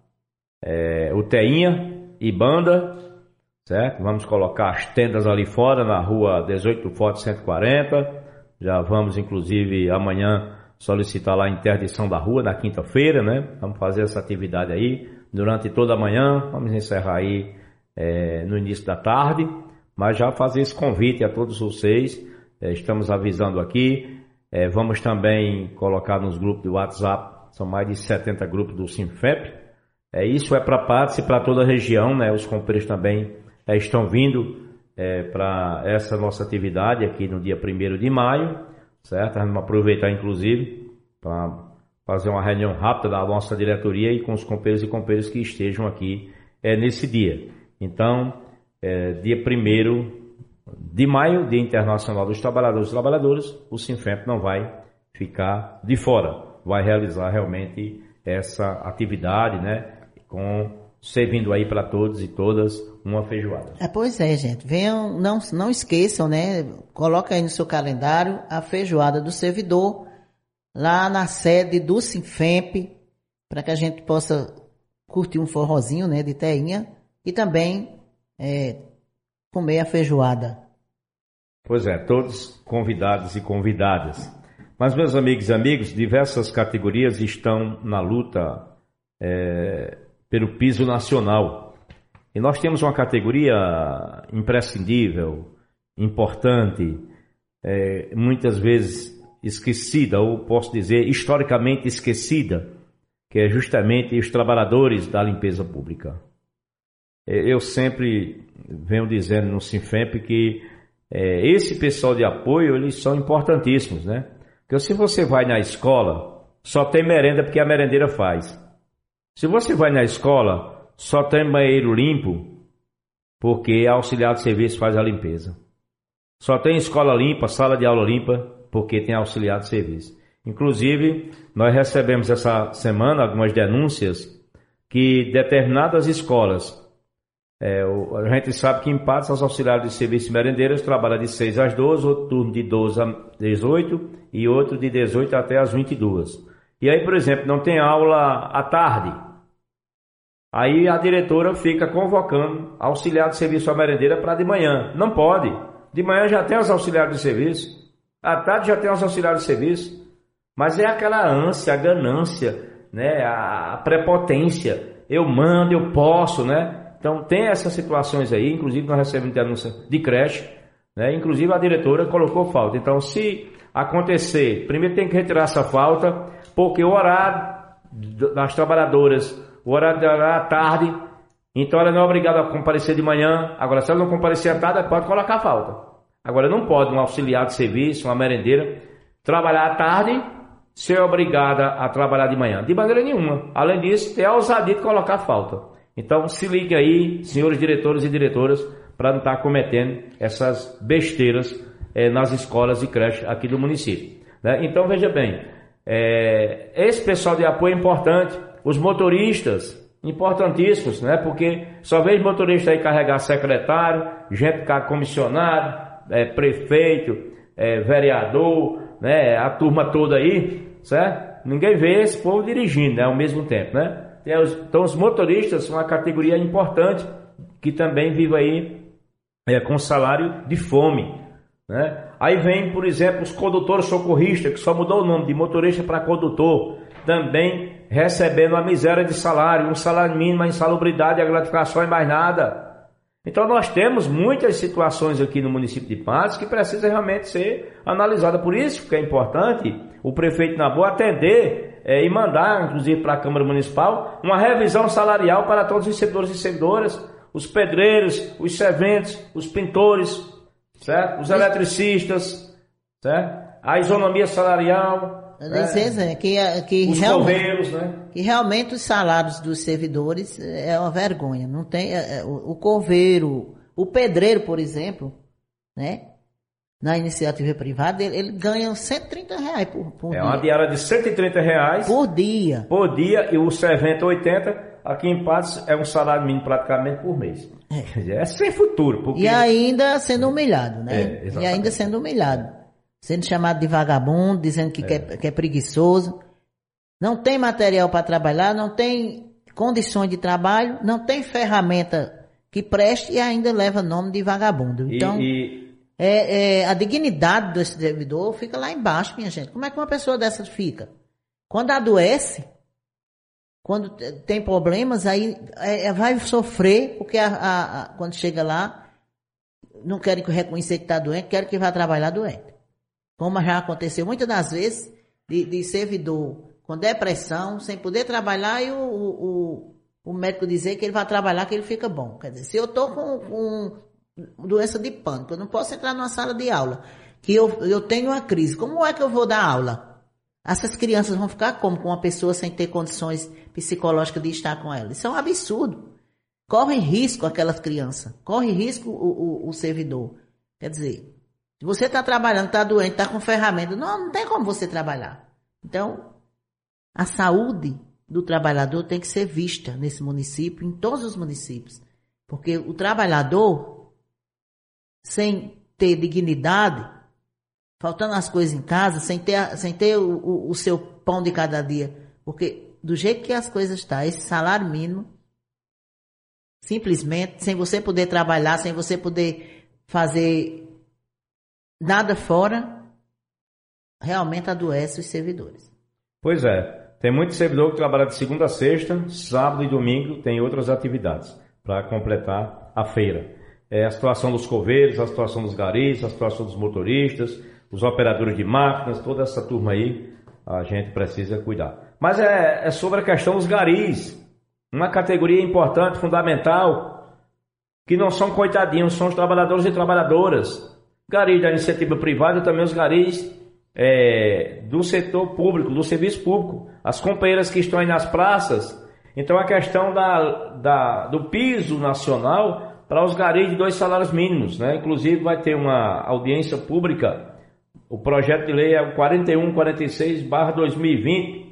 é, o Teinha e banda, certo? Vamos colocar as tendas ali fora, na rua dezoito do Forte cento e quarenta. Já vamos, inclusive, amanhã solicitar lá a interdição da rua, na quinta-feira, né? Vamos fazer essa atividade aí durante toda a manhã. Vamos encerrar aí é, no início da tarde, mas já fazer esse convite a todos vocês. É, estamos avisando aqui. É, vamos também colocar nos grupos do WhatsApp, são mais de setenta grupos do Sinfemp. É, isso é para Patos e para toda a região, né? Os companheiros também é, estão vindo é, para essa nossa atividade aqui no dia primeiro de maio, certo? Vamos aproveitar, inclusive, para fazer uma reunião rápida da nossa diretoria e com os companheiros e companheiras que estejam aqui é, nesse dia. Então, é, dia primeiro de maio, Dia Internacional dos Trabalhadores e Trabalhadoras, o Sinfemp não vai ficar de fora, vai realizar realmente essa atividade, né? Com servindo aí para todos e todas uma feijoada. É, pois é, gente. Venham, não, não esqueçam, né? Coloca aí no seu calendário a feijoada do servidor, lá na sede do Sinfemp, para que a gente possa curtir um forrozinho, né, de teinha, e também é, comer a feijoada. Pois é, todos convidados e convidadas. Mas, meus amigos e amigos, diversas categorias estão na luta é, pelo piso nacional. E nós temos uma categoria imprescindível, importante, é, muitas vezes esquecida, ou posso dizer, historicamente esquecida, que é justamente os trabalhadores da limpeza pública. Eu sempre venho dizendo no Sinfemp que é, esse pessoal de apoio, eles são importantíssimos, né? Porque se você vai na escola, só tem merenda porque a merendeira faz. Se você vai na escola, só tem banheiro limpo porque a auxiliar de serviço faz a limpeza. Só tem escola limpa, sala de aula limpa, porque tem auxiliar de serviço. Inclusive, nós recebemos essa semana algumas denúncias que determinadas escolas, é, a gente sabe que em Patos as auxiliares de serviço e merendeiras trabalham de seis às doze, outro turno de doze às dezoito e outro de dezoito até às vinte e duas. E aí, por exemplo, não tem aula à tarde. Aí a diretora fica convocando auxiliar de serviço ou merendeira para de manhã. Não pode. De manhã já tem os auxiliares de serviço. À tarde já tem os auxiliares de serviço. Mas é aquela ânsia, a ganância, né? A prepotência. Eu mando, eu posso, né? Então tem essas situações aí. Inclusive nós recebemos denúncia de creche, né? Inclusive a diretora colocou falta. Então se acontecer, primeiro tem que retirar essa falta, porque o horário das trabalhadoras, o horário da tarde, então ela não é obrigada a comparecer de manhã. Agora, se ela não comparecer à tarde, pode colocar a falta. Agora, não pode um auxiliar de serviço, uma merendeira, trabalhar à tarde, ser obrigada a trabalhar de manhã. De maneira nenhuma. Além disso, tem a ousadia de colocar a falta. Então, se ligue aí, senhores diretores e diretoras, para não estar cometendo essas besteiras é, nas escolas e creches aqui do município. Né? Então, veja bem, é, esse pessoal de apoio é importante. Os motoristas, importantíssimos, né? Porque só vejo motorista aí carregar secretário, gente comissionado, é, prefeito, é, vereador, né? A turma toda aí, certo? Ninguém vê esse povo dirigindo, né? Ao mesmo tempo, né? Então os motoristas são uma categoria importante que também vive aí é, com salário de fome, né? Aí vem, por exemplo, os condutores socorristas, que só mudou o nome de motorista para condutor, também recebendo a miséria de salário, um salário mínimo, a insalubridade, a gratificação e mais nada. Então nós temos muitas situações aqui no município de Patos que precisam realmente ser analisadas. Por isso que é importante o prefeito Nabu atender é, e mandar, inclusive para a Câmara Municipal, uma revisão salarial para todos os servidores e servidoras, os pedreiros, os serventes, os pintores, certo? Os eletricistas, certo? A isonomia salarial, Licença, é. que, que, os realmente, coveiros, né? que realmente os salários dos servidores é uma vergonha. Não tem, é, o, o coveiro, o pedreiro, por exemplo, né? Na iniciativa privada, ele, ele ganha cento e trinta reais por, por é dia. É uma diária de cento e trinta reais. Por dia. Por dia, e o servente oitenta. Aqui em Patos é um salário mínimo praticamente por mês. É, é sem futuro. Porque... E ainda sendo humilhado, né? É, e ainda sendo humilhado. Sendo chamado de vagabundo, dizendo que, é. que, é, que é preguiçoso. Não tem material para trabalhar, não tem condições de trabalho, não tem ferramenta que preste e ainda leva nome de vagabundo. Então, e, e... É, é, a dignidade do servidor fica lá embaixo, minha gente. Como é que uma pessoa dessa fica? Quando adoece, quando tem problemas, aí é, vai sofrer, porque a, a, a, quando chega lá, não querem reconhecer que está doente, querem que vá trabalhar doente. Como já aconteceu muitas das vezes, de, de servidor com depressão, sem poder trabalhar, e o, o, o médico dizer que ele vai trabalhar, que ele fica bom. Quer dizer, se eu estou com, com doença de pânico, eu não posso entrar numa sala de aula, que eu, eu tenho uma crise, como é que eu vou dar aula? Essas crianças vão ficar como com uma pessoa sem ter condições psicológicas de estar com ela? Isso é um absurdo. Corre risco aquelas crianças. Corre risco o, o, o servidor. Quer dizer, se você está trabalhando, está doente, está com ferramenta, não, não tem como você trabalhar. Então, a saúde do trabalhador tem que ser vista nesse município, em todos os municípios. Porque o trabalhador, sem ter dignidade, faltando as coisas em casa, sem ter, sem ter o, o, o seu pão de cada dia. Porque do jeito que as coisas estão, esse salário mínimo, simplesmente, sem você poder trabalhar, sem você poder fazer nada fora, realmente adoece os servidores. Pois é. Tem muito servidor que trabalha de segunda a sexta, sábado e domingo, tem outras atividades para completar a feira. É a situação dos coveiros, a situação dos garis, a situação dos motoristas, os operadores de máquinas, toda essa turma aí, a gente precisa cuidar. Mas é, é sobre a questão dos garis, uma categoria importante, fundamental, que não são coitadinhos, são os trabalhadores e trabalhadoras. Garis da iniciativa privada e também os garis é, do setor público, do serviço público, as companheiras que estão aí nas praças. Então a questão da, da, do piso nacional para os garis de dois salários mínimos, né? Inclusive vai ter uma audiência pública. O projeto de lei é o quarenta e um quarenta e seis barra dois mil e vinte.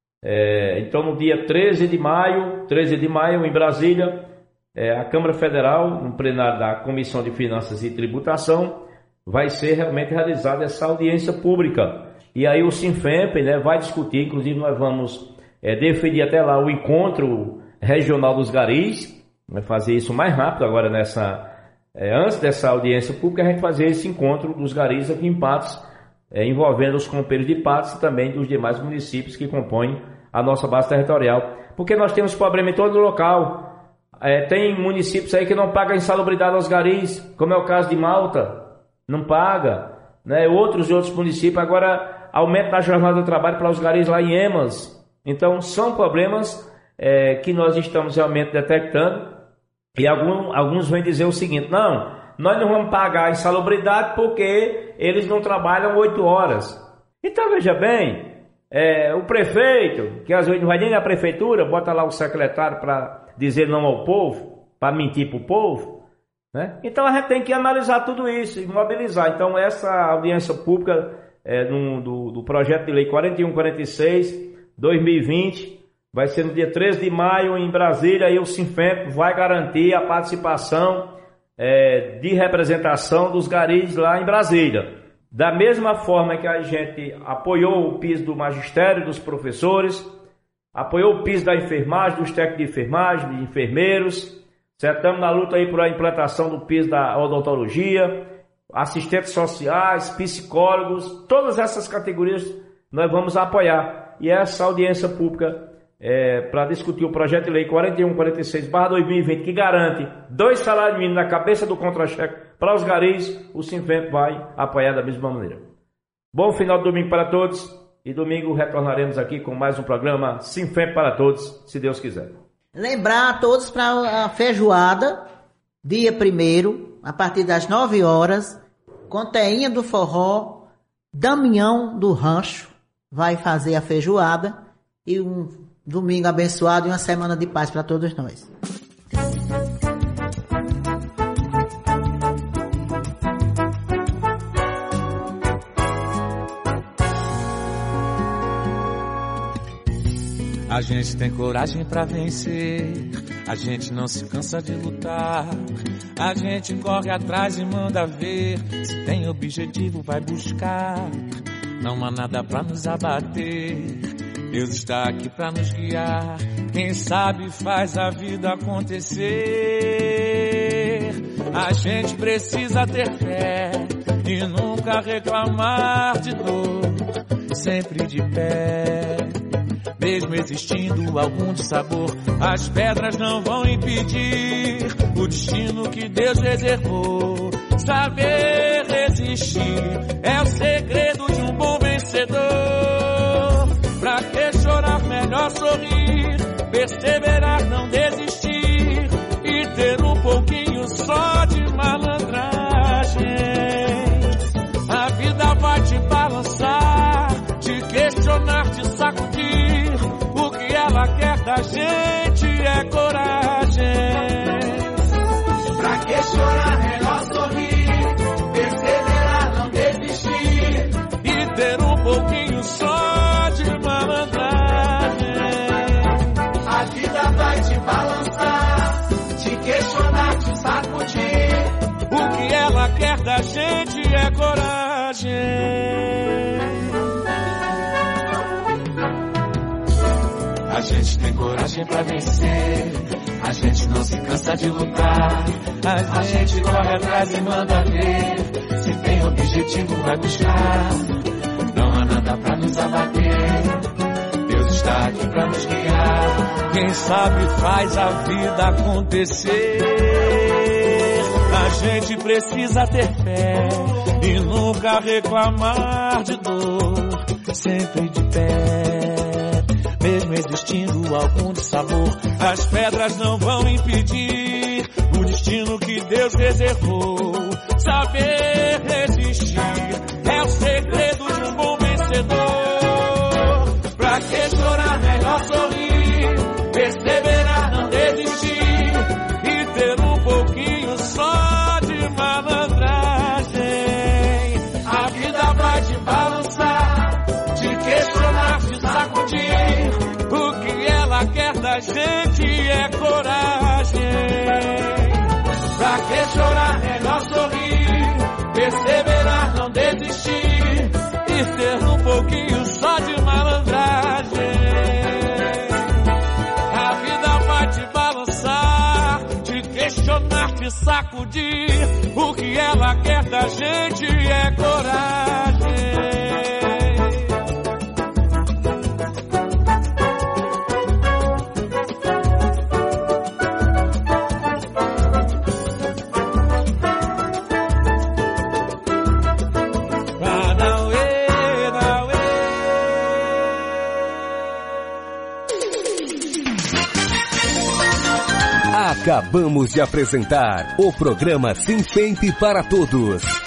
É, então, no dia treze de maio, treze de maio, em Brasília, é, a Câmara Federal, no plenário da Comissão de Finanças e Tributação, vai ser realmente realizada essa audiência pública. E aí o Sinfemp, né, vai discutir, inclusive nós vamos é, definir até lá o encontro regional dos garis, vai fazer isso mais rápido agora nessa... É, antes dessa audiência pública, a gente fazer esse encontro dos garis aqui em Patos, é, envolvendo os companheiros de Patos e também dos demais municípios que compõem a nossa base territorial. Porque nós temos problema em todo o local. É, tem municípios aí que não pagam insalubridade aos garis, como é o caso de Malta, não paga. Né? Outros e outros municípios, agora aumento da jornada do trabalho para os garis lá em Emas. Então, são problemas é, que nós estamos realmente detectando. E algum, alguns vêm dizer o seguinte: não, nós não vamos pagar a insalubridade porque eles não trabalham oito horas. Então veja bem, é, o prefeito, que às vezes não vai nem na prefeitura, bota lá o secretário para dizer não ao povo, para mentir para o povo, né? Então a gente tem que analisar tudo isso e mobilizar. Então essa audiência pública é, no, do, do projeto de lei quarenta e um quarenta e seis barra dois mil e vinte vai ser no dia treze de maio em Brasília, e o Sinfemp vai garantir a participação é, de representação dos garis lá em Brasília. Da mesma forma que a gente apoiou o piso do magistério, dos professores, apoiou o piso da enfermagem, dos técnicos de enfermagem, de enfermeiros, certo? Estamos na luta aí por a implantação do piso da odontologia, assistentes sociais, psicólogos, todas essas categorias nós vamos apoiar. E essa audiência pública É, para discutir o projeto de lei quarenta e um quarenta e seis barra dois mil e vinte, que garante dois salários mínimos na cabeça do contra-cheque para os garis, o Sinfemp vai apoiar da mesma maneira. Bom final de domingo para todos, e domingo retornaremos aqui com mais um programa Sinfemp para todos, se Deus quiser. Lembrar a todos para a feijoada, dia primeiro, a partir das nove horas, com Teinha do Forró, Damião do Rancho, vai fazer a feijoada e um domingo abençoado e uma semana de paz para todos nós. A gente tem coragem pra vencer, a gente não se cansa de lutar, a gente corre atrás e manda ver, se tem objetivo vai buscar, não há nada pra nos abater, Deus está aqui pra nos guiar, quem sabe faz a vida acontecer, a gente precisa ter fé e nunca reclamar de dor, sempre de pé. Mesmo existindo algum dissabor, as pedras não vão impedir o destino que Deus reservou. Saber resistir é o segredo de um bom vencedor. Pra que chorar, melhor sorrir, perseverar, não desistir e ter um pouquinho só de malandragem. A vida vai te balançar, te questionar, te sacudir. O que ela quer da gente é coragem. Pra que chorar, melhor sorrir, perseverar, não desistir e ter um pouquinho só de malandragem. A vida vai te balançar, te questionar, te sacudir. O que ela quer da gente é coragem. A gente tem coragem pra vencer, a gente não se cansa de lutar, a, a gente corre atrás e manda ver, se tem objetivo vai buscar, não há nada pra nos abater, Deus está aqui pra nos guiar, quem sabe faz a vida acontecer, a gente precisa ter fé e nunca reclamar de dor, sempre de pé. Mesmo existindo algum dissabor, as pedras não vão impedir o destino que Deus reservou. Saber resistir é o segredo de um bom vencedor. Pra que chorar, melhor sorrir, perseverar, não desistir e ter um pouquinho só de malandragem. A vida vai te balançar, te questionar, te sacudir. O que ela quer da gente é coragem. Pra que chorar, melhor sorrir, perseverar, não desistir e ter um pouquinho só de malandragem. A vida vai te balançar, te questionar, te sacudir. O que ela quer da gente é coragem. Acabamos de apresentar o programa Sinfemp para Todos.